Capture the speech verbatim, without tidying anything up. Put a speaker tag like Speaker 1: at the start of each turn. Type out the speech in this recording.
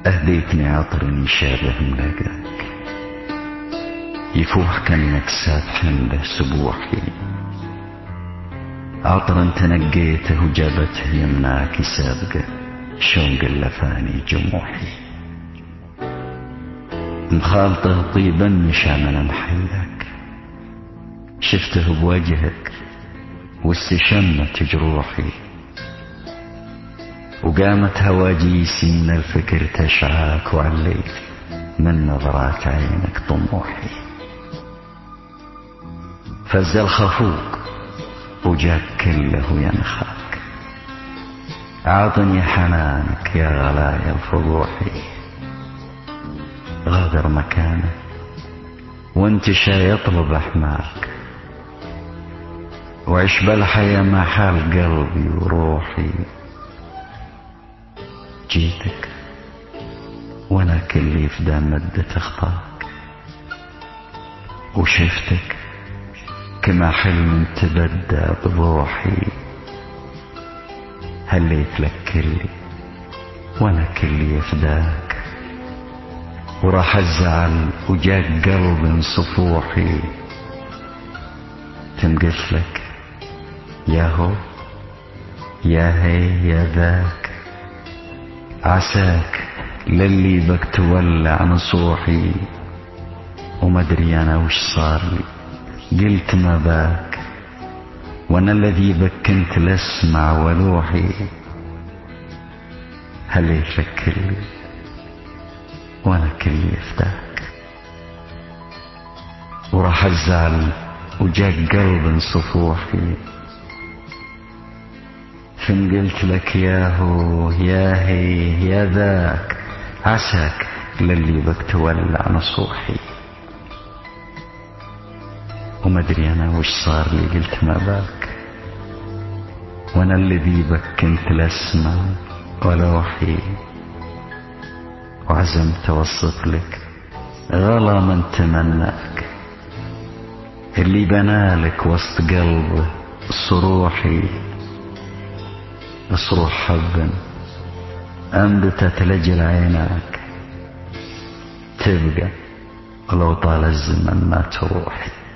Speaker 1: أهديتني عطر يشابه ملاقاك، يفوح كأنك سابح له سبوحي، عطر تنقيته وجابته يمناك سابقه شوق اللفاني جموحي، مخالطه طيبا مشامل محلك، شفته بوجهك واستشمت جروحي، وقامت هواجيسي من الفكر تشعاك، وعليت من نظرات عينك طموحي، فز الخفوق وجاك كله ينخاك، عاطني حنانك يا غلايا الفضوحي، غادر مكانه وانتشى يطلب احماك، وعش بالحياة مع حال قلبي وروحي، جيتك وانا كلي في دام مدة اخطاك، وشفتك كما حلم تبدى بروحي، هليت لك كلي وانا كلي فداك، وراح الزعل وجاك قلب صفوحي، تنقص لك يا هو يا هي يا ذاك، عساك للي بك تولع نصوحي، ومدري انا وش صار لي قلت ما باك، وانا الذي بك كنت لاسمع ولوحي، هليت لك كلي وانا كلي فداك، وراح الزعل وجاك قلب صفوحي، فين قلت لك يا هو يا هي يا ذاك، عساك للي بك تولع نصوحي، ومدري انا وش صار لي قلت ما باك، وانا الذي بك كنت لاسمع ولوحي، وعزمت اوصف لك غلا من تمناك، اللي بنالك وسط قلبه صروحي، صروح حب انبتت لجل عيناك، تبقى ولو طال الزمن ما تروحي.